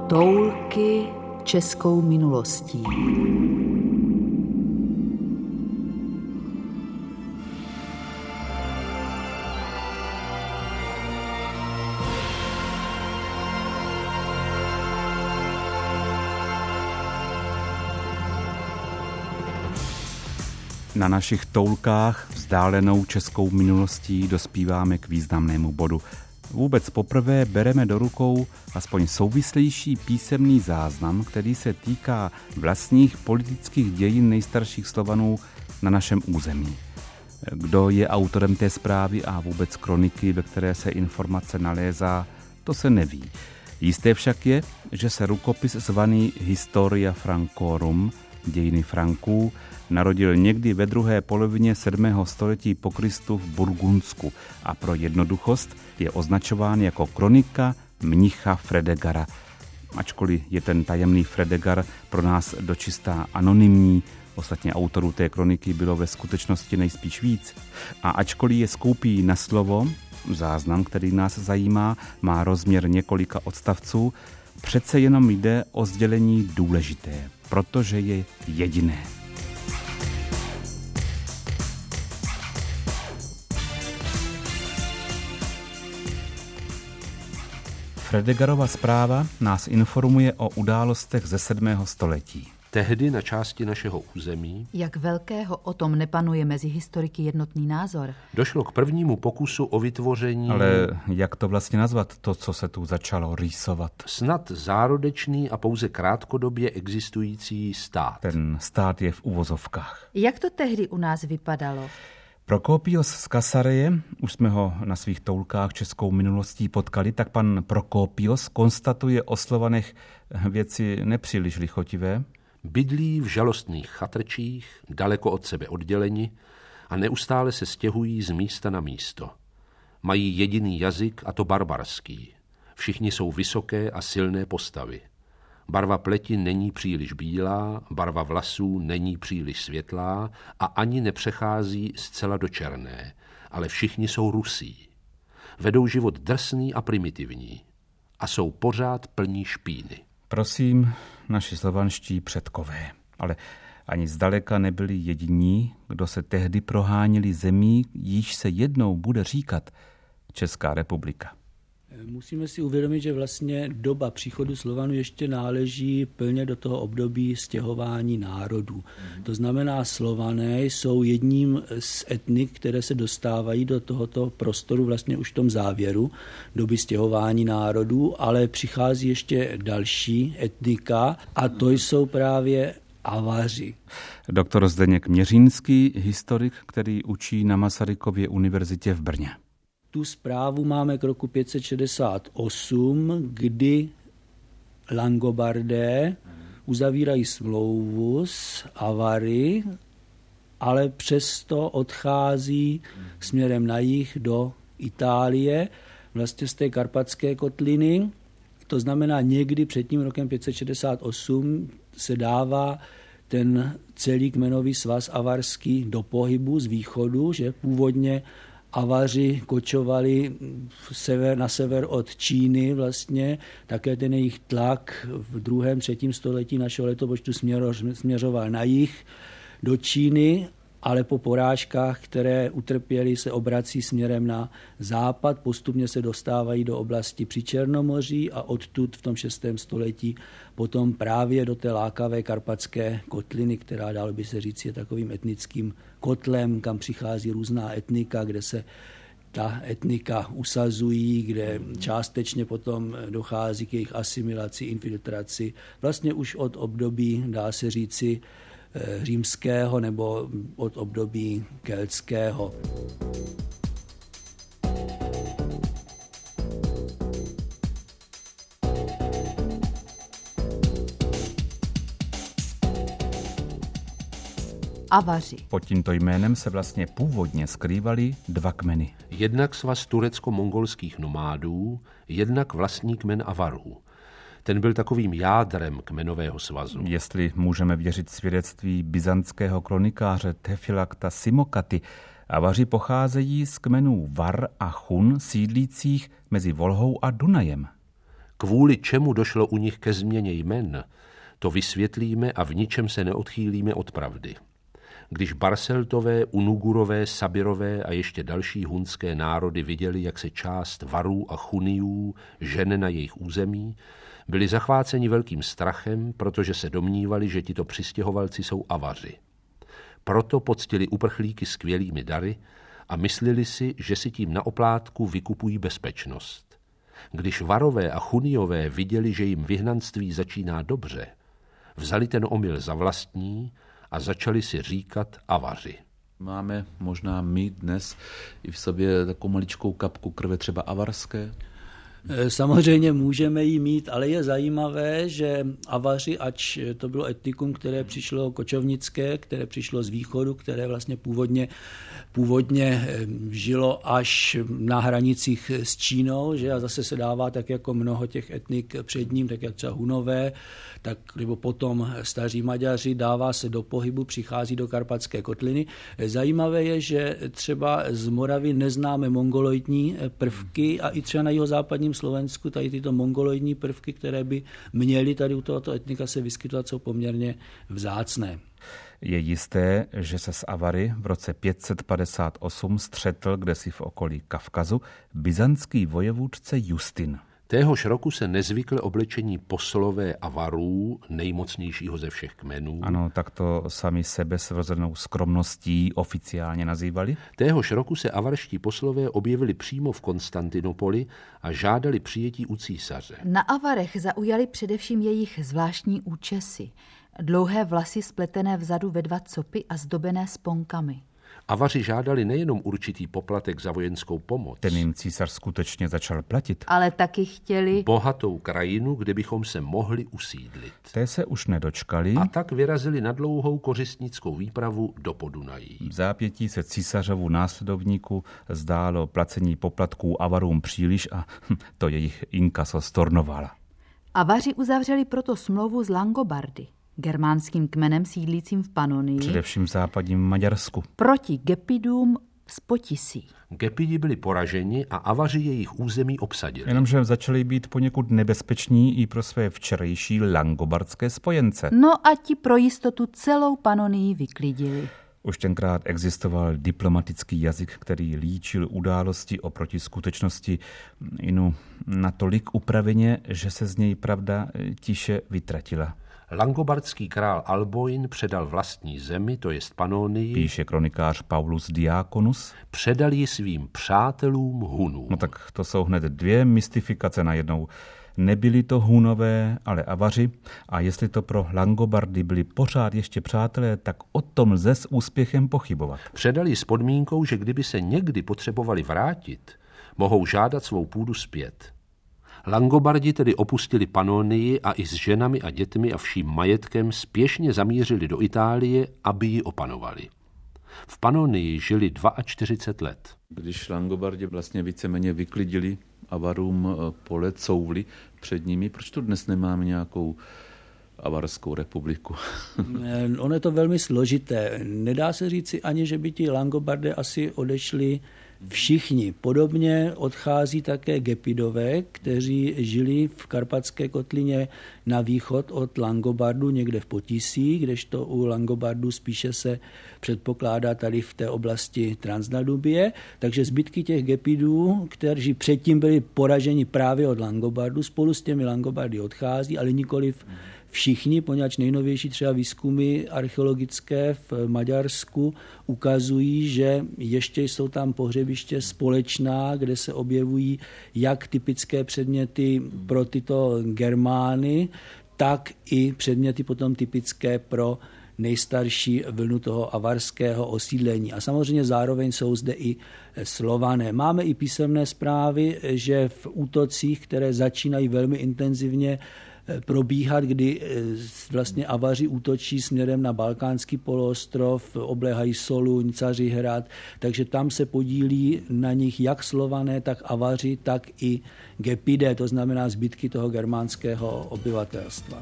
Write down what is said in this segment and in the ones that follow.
Toulky českou minulostí. Na našich toulkách vzdálenou českou minulostí dospíváme k významnému bodu. Vůbec poprvé bereme do rukou aspoň souvislejší písemný záznam, který se týká vlastních politických dějin nejstarších Slovanů na našem území. Kdo je autorem té zprávy a vůbec kroniky, ve které se informace nalézá, to se neví. Jisté však je, že se rukopis zvaný Historia Francorum, dějiny Franků, narodil někdy ve druhé polovině 7. století po Kristu v Burgundsku a pro jednoduchost je označován jako kronika mnicha Fredegara. Ačkoliv je ten tajemný Fredegar pro nás dočistá anonymní, ostatně autorů té kroniky bylo ve skutečnosti nejspíš víc. A ačkoliv je skoupý na slovo, záznam, který nás zajímá, má rozměr několika odstavců, přece jenom jde o sdělení důležité, protože je jediné. Fredegarova zpráva nás informuje o událostech ze 7. století. Tehdy na části našeho území, jak velkého o tom nepanuje mezi historiky jednotný názor, došlo k prvnímu pokusu o vytvoření... Ale jak to vlastně nazvat, to, co se tu začalo rýsovat? Snad zárodečný a pouze krátkodobě existující stát. Ten stát je v uvozovkách. Jak to tehdy u nás vypadalo? Prokopios z Kasareje, už jsme ho na svých toulkách českou minulostí potkali, tak pan Prokopios konstatuje o Slovanech věci nepříliš lichotivé. Bydlí v žalostných chatrčích, daleko od sebe odděleni a neustále se stěhují z místa na místo. Mají jediný jazyk, a to barbarský. Všichni jsou vysoké a silné postavy. Barva pleti není příliš bílá, barva vlasů není příliš světlá a ani nepřechází zcela do černé, ale všichni jsou rusí. Vedou život drsný a primitivní a jsou pořád plní špíny. Prosím, naši slovanští předkové, ale ani zdaleka nebyli jediní, kdo se tehdy proháněli zemí, jíž se jednou bude říkat Česká republika. Musíme si uvědomit, že vlastně doba příchodu Slovanů ještě náleží plně do toho období stěhování národů. To znamená, Slované jsou jedním z etnik, které se dostávají do tohoto prostoru vlastně už v tom závěru doby stěhování národů, ale přichází ještě další etnika a to jsou právě Avaři. Doktor Zdeněk Měřínský, historik, který učí na Masarykově univerzitě v Brně. Tu zprávu máme k roku 568, kdy Langobardé uzavírají smlouvu s Avary, ale přesto odchází směrem na jih do Itálie, vlastně z té karpatské kotliny. To znamená, někdy před tím rokem 568 se dává ten celý kmenový svaz avarský do pohybu z východu, že původně Avaři kočovali na sever od Číny vlastně, také ten jejich tlak v 2. 3. století našeho letopočtu směřoval na jih do Číny, ale po porážkách, které utrpěli, se obrací směrem na západ, postupně se dostávají do oblasti při Černomoří a odtud v tom 6. století potom právě do té lákavé karpatské kotliny, která dalo by se říct je takovým etnickým kotlem, kam přichází různá etnika, kde se ta etnika usazují, kde částečně potom dochází k jejich asimilaci, infiltraci. Vlastně už od období, dá se říci, římského nebo od období keltského. Avaři. Pod tímto jménem se vlastně původně skrývaly dva kmeny. Jednak svaz turecko-mongolských nomádů, jednak vlastní kmen Avarů. Ten byl takovým jádrem kmenového svazu. Jestli můžeme věřit svědectví byzantského kronikáře Tefilakta Simokaty, Avaři pocházejí z kmenů Var a Chun sídlících mezi Volhou a Dunajem. Kvůli čemu došlo u nich ke změně jmen, to vysvětlíme a v ničem se neodchýlíme od pravdy. Když Barseltové, Unugurové, Sabirové a ještě další hunské národy viděli, jak se část Varů a Chuniů žene na jejich území, byli zachváceni velkým strachem, protože se domnívali, že tito přistěhovalci jsou Avaři. Proto poctili uprchlíky skvělými dary a mysleli si, že si tím na oplátku vykupují bezpečnost. Když Varové a Chuniové viděli, že jim vyhnanství začíná dobře, vzali ten omyl za vlastní a začali si říkat Avaři. Máme možná my dnes i v sobě takovou maličkou kapku krve třeba avarské? Samozřejmě můžeme ji mít, ale je zajímavé, že Avaři, ač to bylo etnikum, které přišlo kočovnické, které přišlo z východu, které vlastně původně žilo až na hranicích s Čínou, že a zase se dává tak jako mnoho těch etnik před ním, tak jak třeba Hunové, tak nebo potom staří Maďaři, dává se do pohybu, přichází do Karpatské kotliny. Zajímavé je, že třeba z Moravy neznáme mongoloidní prvky a i třeba na jihozápadním Slovensku tady tyto mongoloidní prvky, které by měly tady u tohoto etnika se vyskytovat, jsou poměrně vzácné. Je jisté, že se s Avary v roce 558 střetl kdesi v okolí Kavkazu byzantský vojevůdce Justin. Téhož roku se nezvykle oblečení poslové Avarů, nejmocnějšího ze všech kmenů. Ano, tak to sami sebe s vrozenou skromností oficiálně nazývali. Téhož roku se avarští poslové objevili přímo v Konstantinopoli a žádali přijetí u císaře. Na Avarech zaujali především jejich zvláštní účesy. Dlouhé vlasy spletené vzadu ve 2 copy a zdobené sponkami. Avaři žádali nejenom určitý poplatek za vojenskou pomoc. Ten jim císař skutečně začal platit. Ale taky chtěli bohatou krajinu, kde bychom se mohli usídlit. Té se už nedočkali. A tak vyrazili na dlouhou kořistnickou výpravu do Podunají. V zápětí se císařovu následovníku zdálo placení poplatků Avarům příliš a to jejich inkaso stornovala. Avaři uzavřeli proto smlouvu s Langobardy, germánským kmenem sídlícím v Panonii, především v západním Maďarsku, proti Gepidům z Potisí. Gepidi byli poraženi a Avaři jejich území obsadili. Jenomže začali být poněkud nebezpeční i pro své včerejší langobardské spojence. No a ti pro jistotu celou Panonii vyklidili. Už tenkrát existoval diplomatický jazyk, který líčil události oproti skutečnosti natolik upraveně, že se z něj pravda tiše vytratila. Langobardský král Alboin předal vlastní zemi, to jest Panonii, píše kronikář Paulus Diaconus, předal ji svým přátelům Hunům. No tak to jsou hned 2 mystifikace najednou. Nebyli to Hunové, ale Avaři, a jestli to pro Langobardy byli pořád ještě přátelé, tak o tom lze s úspěchem pochybovat. Předali s podmínkou, že kdyby se někdy potřebovali vrátit, mohou žádat svou půdu zpět. Langobardi tedy opustili Panonii a i s ženami a dětmi a vším majetkem spěšně zamířili do Itálie, aby ji opanovali. V Panonii žili 42 let. Když Langobardi vlastně víceméně vyklidili Avarům pole, couvli před nimi, proč tu dnes nemáme nějakou Avarskou republiku? Ono je to velmi složité. Nedá se říci ani, že by ti Langobardé asi odešli všichni. Podobně odchází také Gepidové, kteří žili v Karpatské kotlině na východ od Langobardu, někde v Potisí, kdežto u Langobardu spíše se předpokládá tady v té oblasti Transdanubie. Takže zbytky těch Gepidů, kteří předtím byli poraženi právě od Langobardu, spolu s těmi Langobardy odchází, ale nikoliv všichni, poněvadž nejnovější třeba výzkumy archeologické v Maďarsku ukazují, že ještě jsou tam pohřebiště společná, kde se objevují jak typické předměty pro tyto Germány, tak i předměty potom typické pro nejstarší vlnu toho avarského osídlení. A samozřejmě zároveň jsou zde i Slované. Máme i písemné zprávy, že v útocích, které začínají velmi intenzivně probíhat, kdy vlastně Avaři útočí směrem na Balkánský poloostrov, obléhají Soluň, Cařihrad, takže tam se podílí na nich jak Slované, tak Avaři, tak i Gepidé, to znamená zbytky toho germánského obyvatelstva.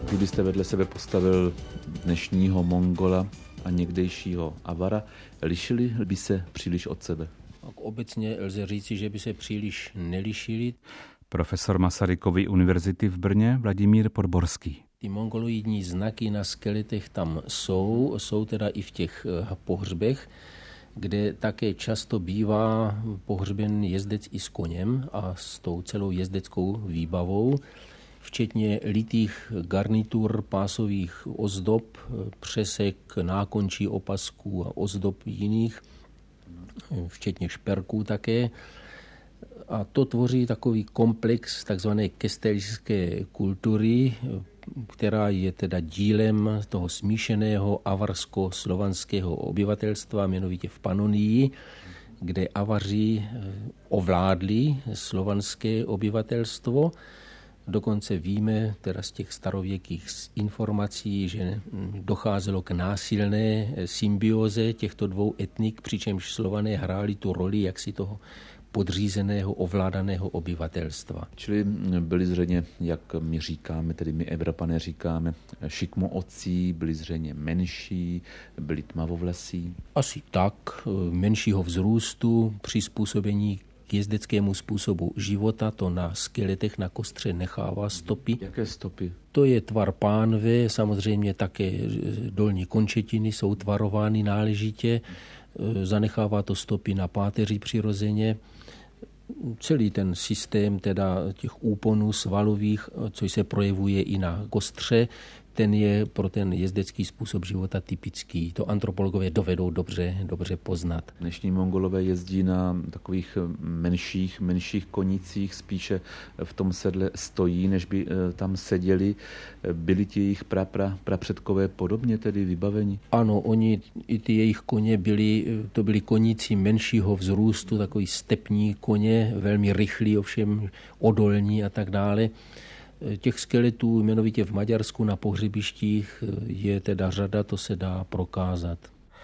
Kdybyste vedle sebe postavil dnešního Mongola a někdejšího Avara, lišili by se příliš od sebe? Obecně lze říci, že by se příliš nelišili. Profesor Masarykovy univerzity v Brně Vladimír Podborský. Ty mongoloidní znaky na skeletech tam jsou teda i v těch pohřbech, kde také často bývá pohřben jezdec i s koněm a s tou celou jezdeckou výbavou, včetně litých garnitur, pásových ozdob, přesek, nákončí opasků a ozdob jiných, včetně šperků také. A to tvoří takový komplex takzvané kesteljské kultury, která je teda dílem toho smíšeného avarsko-slovanského obyvatelstva, jmenovitě v Panonii, kde Avaři ovládli slovanské obyvatelstvo. Dokonce víme teda z těch starověkých informací, že docházelo k násilné symbioze těchto dvou etnik, přičemž Slované hráli tu roli jaksi toho podřízeného, ovládaného obyvatelstva. Čili byli zřejmě, jak my říkáme, tedy my Evropané říkáme, šikmoocí, byli zřejmě menší, byli tmavovlasí? Asi tak, menšího vzrůstu, přizpůsobení k jezdeckému způsobu života, to na skeletech, na kostře nechává stopy. Jaké stopy? To je tvar pánve, samozřejmě také dolní končetiny jsou tvarovány náležitě, zanechává to stopy na páteři přirozeně. Celý ten systém teda těch úponů svalových, což se projevuje i na kostře, ten je pro ten jezdecký způsob života typický. To antropologové dovedou dobře poznat. Dnešní Mongolové jezdí na takových menších konicích, spíše v tom sedle stojí, než by tam seděli. Byli ti jejich prapředkové podobně tedy vybaveni? Ano, oni i ty jejich koně byli koníci menšího vzrůstu, takový stepní koně, velmi rychlí, ovšem odolní a tak dále. Těch skeletů jmenovitě v Maďarsku na pohřebištích je teda řada, to se dá prokázat.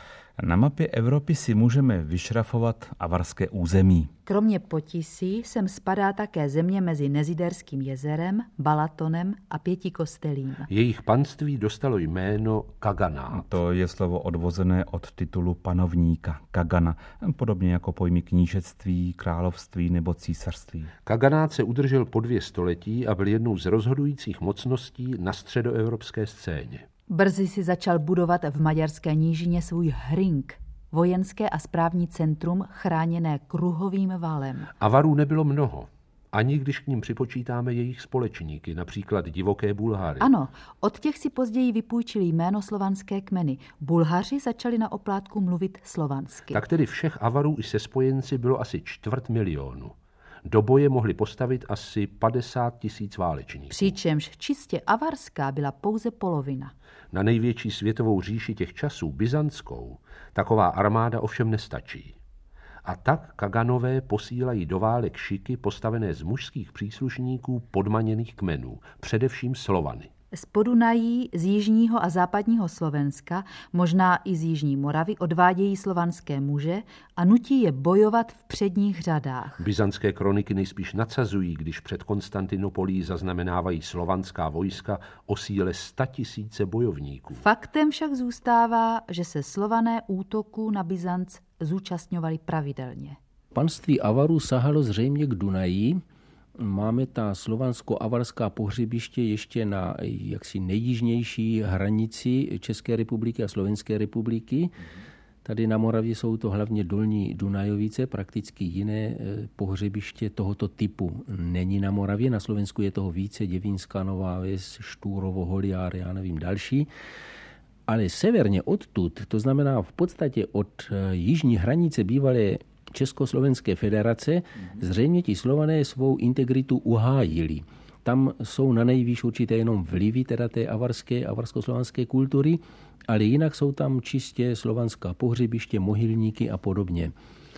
Na mapě Evropy si můžeme vyšrafovat avarské území. Kromě Potisí sem spadá také země mezi Neziderským jezerem, Balatonem a Pětikostelím. Jejich panství dostalo jméno Kaganát. To je slovo odvozené od titulu panovníka, Kagana, podobně jako pojmy knížectví, království nebo císařství. Kaganát se udržel po 2 století a byl jednou z rozhodujících mocností na středoevropské scéně. Brzy si začal budovat v maďarské nížině svůj hring, vojenské a správní centrum chráněné kruhovým valem. Avarů nebylo mnoho, ani když k ním připočítáme jejich společníky, například divoké Bulhary. Ano, od těch si později vypůjčili jméno slovanské kmeny. Bulhaři začali na oplátku mluvit slovansky. Tak tedy všech Avarů i se spojenci bylo asi 250 000. Do boje mohli postavit asi 50 000 válečníků. Přičemž čistě avarská byla pouze polovina. Na největší světovou říši těch časů, byzantskou, taková armáda ovšem nestačí. A tak Kaganové posílají do válek šiky postavené z mužských příslušníků podmaněných kmenů, především Slovany. Z Podunají, z jižního a západního Slovenska, možná i z jižní Moravy, odvádějí slovanské muže a nutí je bojovat v předních řadách. Byzantské kroniky nejspíš nadsazují, když před Konstantinopolí zaznamenávají slovanská vojska o síle 100 000 bojovníků. Faktem však zůstává, že se Slované útoku na Byzanc zúčastňovali pravidelně. Panství Avarů sahalo zřejmě k Dunaji. Máme ta slovansko-avarská pohřebiště ještě na jaksi nejjižnější hranici České republiky a Slovenské republiky. Tady na Moravě jsou to hlavně dolní Dunajovice, prakticky jiné pohřebiště tohoto typu není na Moravě. Na Slovensku je toho více, Děvínská Nová Ves, Štúrovo, Holiár, já nevím další. Ale severně odtud, to znamená v podstatě od jižní hranice bývalé Československé federace, zřejmě ti Slované svou integritu uhájili. Tam jsou na nejvýš určité jenom vlivy teda té avarsko-slovanské kultury, ale jinak jsou tam čistě slovanská pohřebiště, mohylníky a podobně.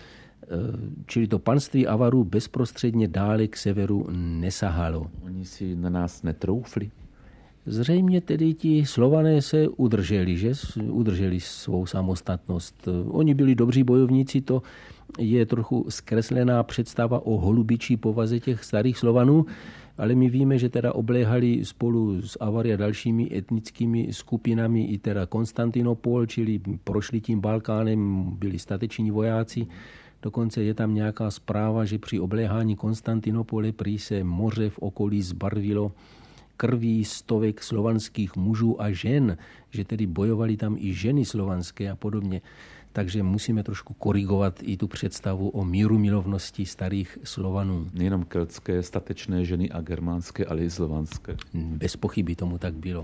Čili to panství Avarů bezprostředně dále k severu nesahalo. Oni si na nás netroufli? Zřejmě tedy ti Slované se udrželi svou samostatnost. Oni byli dobří bojovníci, to je trochu zkreslená představa o holubičí povaze těch starých Slovanů. ale my víme, že teda obléhali spolu s Avary a dalšími etnickými skupinami i teda Konstantinopol, čili prošli tím Balkánem, byli stateční vojáci. Dokonce je tam nějaká zpráva, že při obléhání Konstantinopole prý se moře v okolí zbarvilo krví stovek slovanských mužů a žen, že tedy bojovali tam i ženy slovanské a podobně. Takže musíme trošku korigovat i tu představu o mírumilovnosti starých Slovanů. Nejenom keltské statečné ženy a germánské, ale i slovanské. Bez pochyby tomu tak bylo.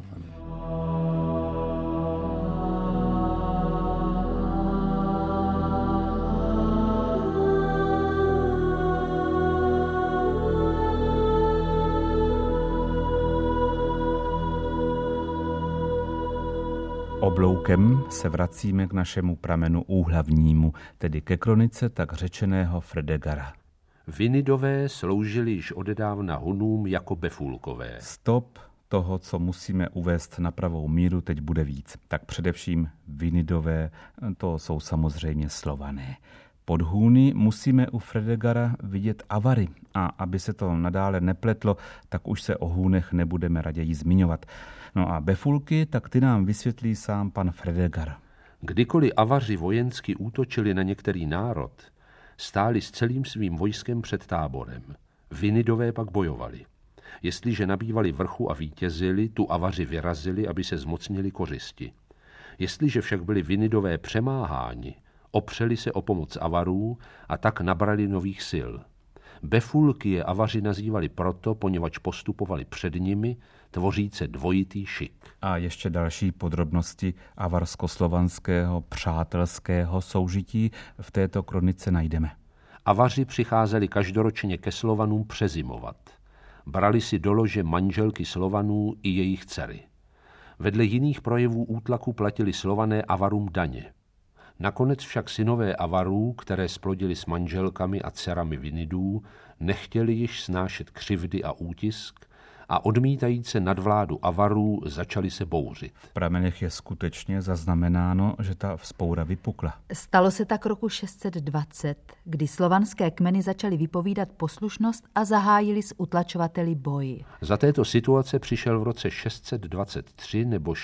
Obloukem se vracíme k našemu pramenu úhlavnímu, tedy ke kronice tak řečeného Fredegara. Vinidové sloužili již odedávna Hunům jako befulkové. Stop toho, co musíme uvést na pravou míru, teď bude víc. Tak především Vinidové, to jsou samozřejmě Slované. Pod Huny musíme u Fredegara vidět Avary a aby se to nadále nepletlo, tak už se o Hůnech nebudeme raději zmiňovat. No a befulky, tak ty nám vysvětlí sám pan Fredegar. Kdykoliv Avaři vojensky útočili na některý národ, stáli s celým svým vojskem před táborem. Vinidové pak bojovali. Jestliže nabývali vrchu a vítězili, tu Avaři vyrazili, aby se zmocnili kořisti. Jestliže však byli Vinidové přemáháni, opřeli se o pomoc Avarů a tak nabrali nových sil. Befulky je Avaři nazývali proto, poněvadž postupovali před nimi, tvoříce dvojitý šik. A ještě další podrobnosti avarsko-slovanského přátelského soužití v této kronice najdeme. Avaři přicházeli každoročně ke Slovanům přezimovat. Brali si do lože manželky Slovanů i jejich dcery. Vedle jiných projevů útlaku platili Slované Avarům daně. Nakonec však synové Avarů, které splodili s manželkami a dcerami Vinidů, nechtěli již snášet křivdy a útisk a odmítajíce nadvládu Avarů začali se bouřit. V pramenech je skutečně zaznamenáno, že ta vzpoura vypukla. Stalo se tak roku 620, kdy slovanské kmeny začaly vypovídat poslušnost a zahájili s utlačovateli boj. Za této situace přišel v roce 623 nebo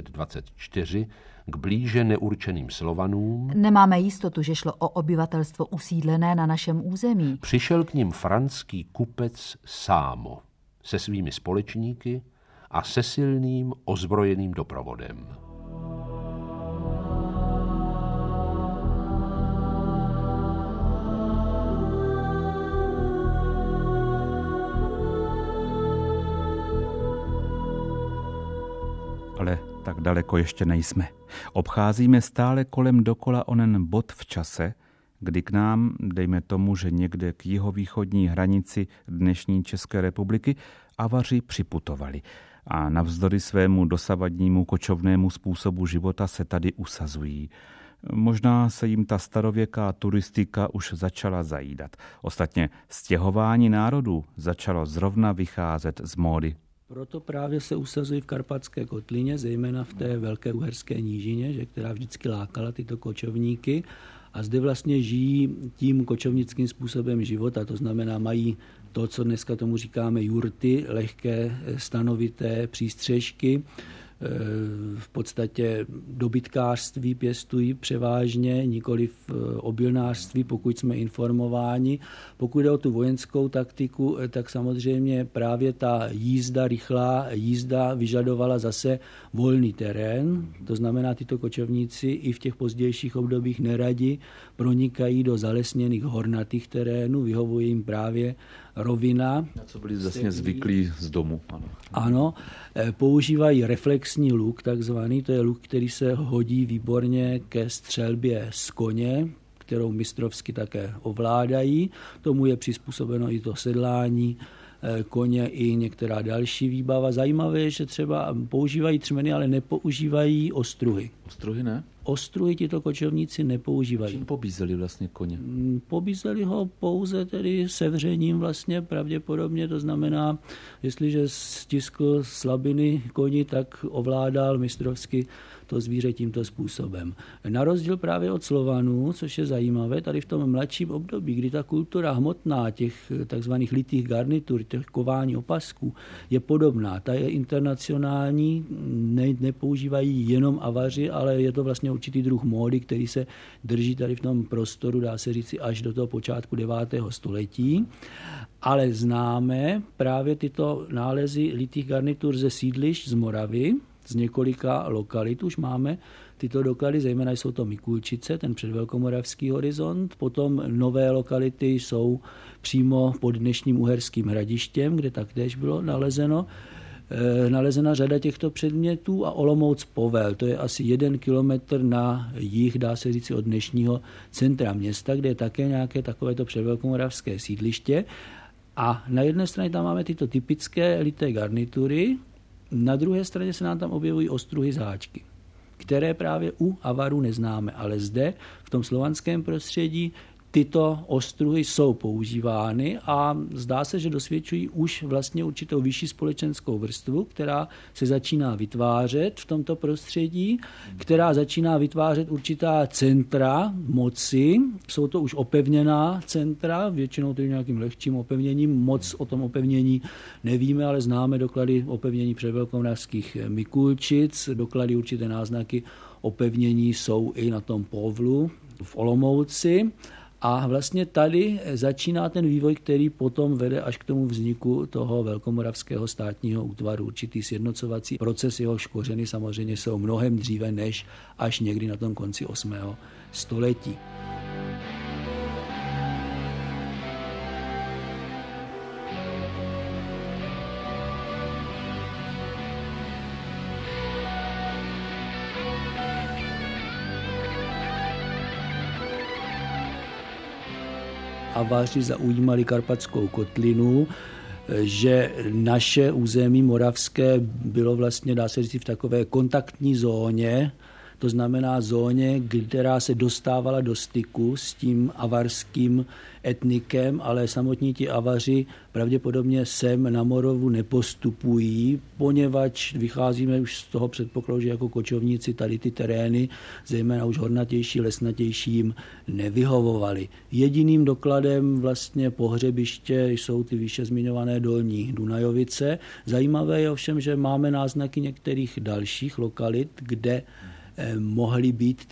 624 k blíže neurčeným Slovanům. Nemáme jistotu, že šlo o obyvatelstvo usídlené na našem území. Přišel k nim franský kupec Sámo se svými společníky a se silným ozbrojeným doprovodem. Ale tak daleko ještě nejsme. Obcházíme stále kolem dokola onen bod v čase, kdy k nám, dejme tomu, že někde k jihovýchodní hranici dnešní České republiky, Avaři připutovali a navzdory svému dosavadnímu kočovnému způsobu života se tady usazují. Možná se jim ta starověká turistika už začala zajídat. Ostatně stěhování národů začalo zrovna vycházet z módy. Proto právě se usazují v Karpatské kotlině, zejména v té Velké Uherské nížině, že, která vždycky lákala tyto kočovníky. A zde vlastně žijí tím kočovnickým způsobem života, to znamená mají to, co dneska tomu říkáme jurty, lehké stanovité přístřežky. V podstatě dobytkářství pěstují převážně, nikoli v obilnářství, pokud jsme informováni. Pokud jde o tu vojenskou taktiku, tak samozřejmě právě ta rychlá jízda vyžadovala zase volný terén. To znamená, tyto kočovníci i v těch pozdějších obdobích neradi pronikají do zalesněných hornatých terénů, vyhovuje jim právě rovina. Co byli vlastně zvyklí z domu. Ano, používají reflexní luk, takzvaný, to je luk, který se hodí výborně ke střelbě z koně, kterou mistrovsky také ovládají. Tomu je přizpůsobeno i to sedlání koně i některá další výbava. Zajímavé je, že třeba používají třmeny, ale nepoužívají ostruhy. Ostruhy ne? ostruhy tito kočovníci nepoužívají. Čím pobízeli vlastně koně? Pobízeli ho pouze tedy sevřením vlastně pravděpodobně, to znamená, jestliže stiskl slabiny koni, tak ovládal mistrovsky to zvíře tímto způsobem. Na rozdíl právě od Slovanů, což je zajímavé, tady v tom mladším období, kdy ta kultura hmotná těch takzvaných litých garnitur, těch kování opasků, je podobná. Ta je internacionální, nepoužívají jenom avaři, ale je to vlastně určitý druh módy, který se drží tady v tom prostoru, dá se říci, až do toho počátku 9. století. Ale známe právě tyto nálezy litých garnitur ze sídlišť z Moravy, z několika lokalit už máme tyto doklady, zejména jsou to Mikulčice, ten předvelkomoravský horizont, potom nové lokality jsou přímo pod dnešním Uherským Hradištěm, kde taktéž bylo nalezena řada těchto předmětů, a Olomouc Povel, to je asi 1 kilometr na jih, dá se říct, od dnešního centra města, kde je také nějaké takovéto předvelkomoravské sídliště. A na jedné straně tam máme tyto typické lité garnitury, na druhé straně se nám tam objevují ostruhy záčky, které právě u avarů neznáme, ale zde v tom slovanském prostředí tyto ostruhy jsou používány a zdá se, že dosvědčují už vlastně určitou vyšší společenskou vrstvu, která se začíná vytvářet v tomto prostředí, která začíná vytvářet určitá centra moci. Jsou to už opevněná centra, většinou to je nějakým lehčím opevněním. Moc o tom opevnění nevíme, ale známe doklady opevnění předvelkomoravských Mikulčic, doklady určité náznaky opevnění jsou i na tom Povlu v Olomouci. A vlastně tady začíná ten vývoj, který potom vede až k tomu vzniku toho velkomoravského státního útvaru. Určitý sjednocovací proces, jehož kořeny samozřejmě jsou mnohem dříve než až někdy na tom konci 8. století. Avaři zaujímali Karpatskou kotlinu, že naše území moravské bylo vlastně, dá se říct, v takové kontaktní zóně, to znamená zóně, která se dostávala do styku s tím avarským etnikem, ale samotní ti avaři pravděpodobně sem na Moravu nepostupují, poněvadž vycházíme už z toho předpokladu, že jako kočovníci tady ty terény, zejména už hornatější, lesnatější, jim nevyhovovaly. Jediným dokladem vlastně pohřebiště jsou ty výše zmiňované Dolní Dunajovice. Zajímavé je ovšem, že máme náznaky některých dalších lokalit, kde mohly být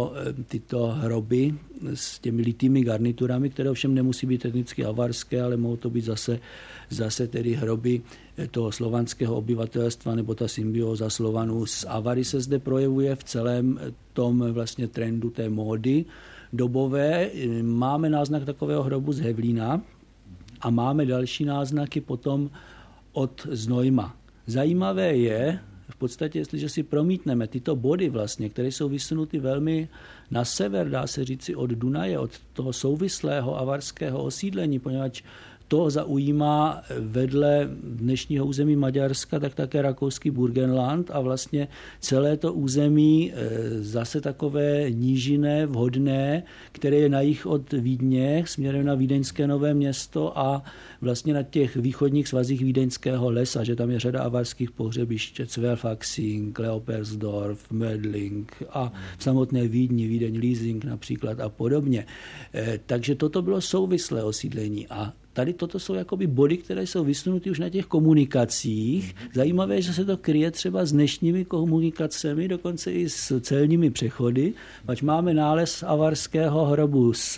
tyto hroby s těmi litými garniturami, které ovšem nemusí být etnicky avarské, ale mohou to být zase tedy hroby toho slovanského obyvatelstva, nebo ta symbióza Slovanů s avary se zde projevuje v celém tom vlastně trendu té módy dobové. Máme náznak takového hrobu z Hevlína a máme další náznaky potom od Znojma. Zajímavé je, v podstatě, jestliže si promítneme tyto body vlastně, které jsou vysunuty velmi na sever, dá se říci od Dunaje, od toho souvislého avarského osídlení, poněvadž to zaujímá vedle dnešního území Maďarska, tak také rakouský Burgenland a vlastně celé to území zase takové nížiné, vhodné, které je na jih od Vídně, směrem na Vídeňské Nové Město a vlastně na těch východních svazích Vídeňského lesa, že tam je řada avarských pohřebišť, Zwelfaxing, Leopersdorf, Mödling a v samotné Vídni, Vídeň-Liesing například a podobně. Takže toto bylo souvislé osídlení a tady toto jsou jakoby body, které jsou vysunuty už na těch komunikacích. Zajímavé je, že se to kryje třeba s dnešními komunikacemi, dokonce i s celními přechody. Pač máme nález avarského hrobu z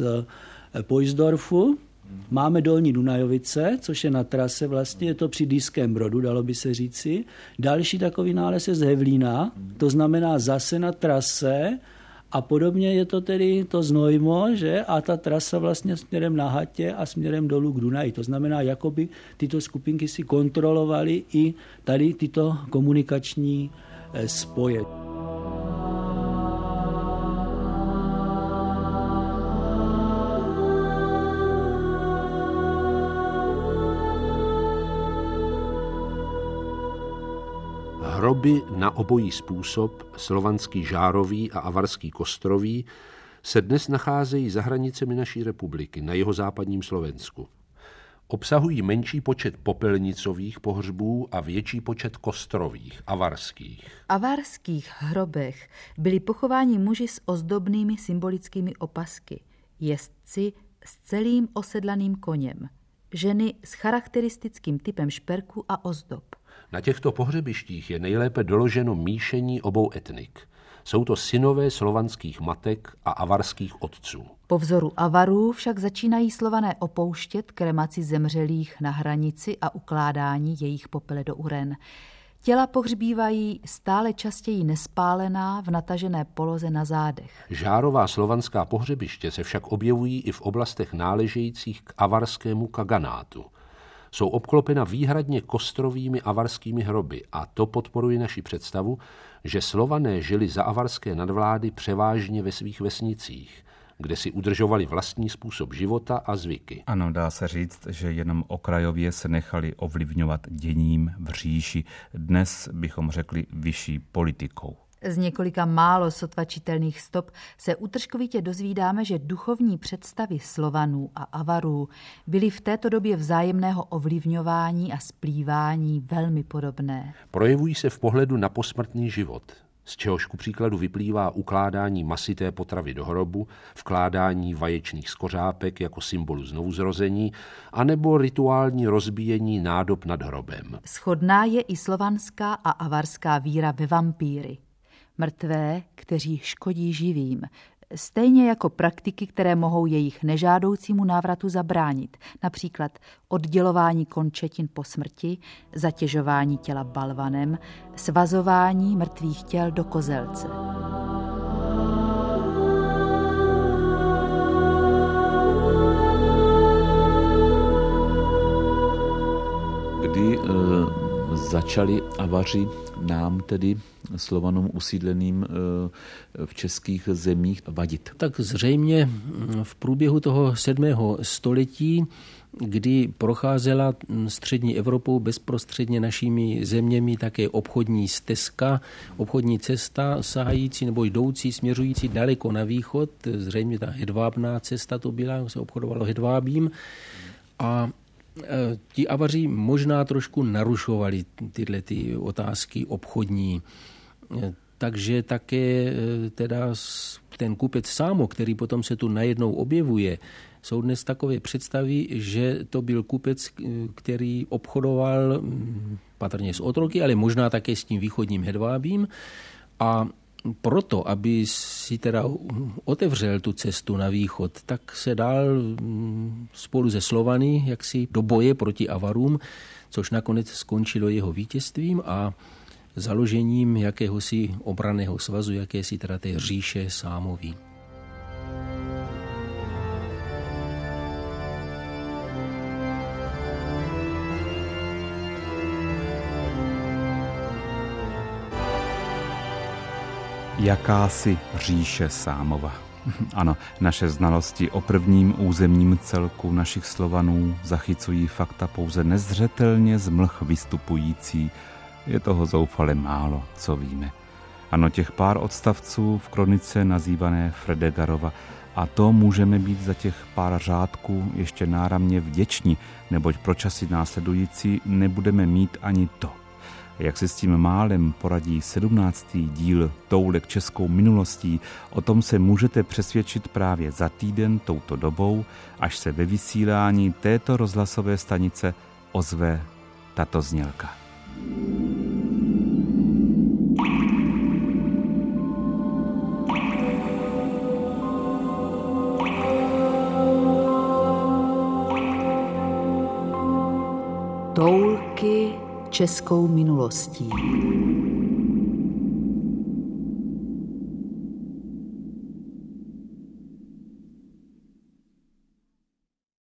Poisdorfu, máme Dolní Dunajovice, což je na trase, vlastně je to při Dýském Brodu, dalo by se říci. Další takový nález je z Hevlína, to znamená zase na trase. A podobně je to tedy to Znojmo, že? A ta trasa vlastně směrem na Hatě a směrem dolů k Dunaji. To znamená, jakoby tyto skupinky si kontrolovaly i tady tyto komunikační spoje. Hroby na obojí způsob, slovanský žárový a avarský kostrový, se dnes nacházejí za hranicemi naší republiky na jihozápadním Slovensku. Obsahují menší počet popelnicových pohřbů a větší počet kostrových, avarských. V avarských hrobech byli pochováni muži s ozdobnými symbolickými opasky, jezdci s celým osedlaným koněm, ženy s charakteristickým typem šperku a ozdob. Na těchto pohřebištích je nejlépe doloženo míšení obou etnik. Jsou to synové slovanských matek a avarských otců. Po vzoru Avarů však začínají Slované opouštět kremaci zemřelých na hranici a ukládání jejich popele do uren. Těla pohřbívají stále častěji nespálená v natažené poloze na zádech. Žárová slovanská pohřebiště se však objevují i v oblastech náležejících k avarskému kaganátu. Jsou obklopena výhradně kostrovými avarskými hroby a to podporuje naši představu, že Slované žili za avarské nadvlády převážně ve svých vesnicích, kde si udržovali vlastní způsob života a zvyky. Ano, dá se říct, že jenom okrajově se nechali ovlivňovat děním v říši. Dnes bychom řekli vyšší politikou. Z několika málo sotva čitelných stop se útržkovitě dozvídáme, že duchovní představy Slovanů a Avarů byly v této době vzájemného ovlivňování a splývání velmi podobné. Projevují se v pohledu na posmrtný život, z čehož ku příkladu vyplývá ukládání masité potravy do hrobu, vkládání vaječných skořápek jako symbolu znovuzrození, anebo rituální rozbíjení nádob nad hrobem. Shodná je i slovanská a avarská víra ve vampíry. Mrtvé, kteří škodí živým, stejně jako praktiky, které mohou jejich nežádoucímu návratu zabránit, například oddělování končetin po smrti, zatěžování těla balvanem, svazování mrtvých těl do kozelce. Kdy začali Avaři nám tedy Slovanům usídleným v českých zemích vadit? Tak zřejmě v průběhu toho 7. století, kdy procházela střední Evropou bezprostředně našimi zeměmi také obchodní stezka, obchodní cesta sahající nebo jdoucí, směřující daleko na východ, zřejmě ta hedvábná cesta to byla, se obchodovalo hedvábím, a ti Avaři možná trošku narušovali tyhle ty otázky obchodní. Takže také teda ten kupec Sámo, který potom se tu najednou objevuje, jsou dnes takové představy, že to byl kupec, který obchodoval patrně s otroky, ale možná také s tím východním hedvábím, a proto, aby si teda otevřel tu cestu na východ, tak se dal spolu se Slovany jaksi do boje proti Avarům, což nakonec skončilo jeho vítězstvím a založením jakéhosi obranného svazu, jakési teda té říše Sámový. Jakási říše Sámova. Ano, naše znalosti o prvním územním celku našich Slovanů zachycují fakta pouze nezřetelně z mlh vystupující. Je toho zoufale málo, co víme. Ano, těch pár odstavců v kronice nazývané Fredegarova, a to můžeme být za těch pár řádků ještě náramně vděční, neboť pro časy následující nebudeme mít ani to. Jak si s tím málem poradí 17. díl Toulek českou minulostí, o tom se můžete přesvědčit právě za týden touto dobou, až se ve vysílání této rozhlasové stanice ozve tato znělka. Toulky českou minulostí.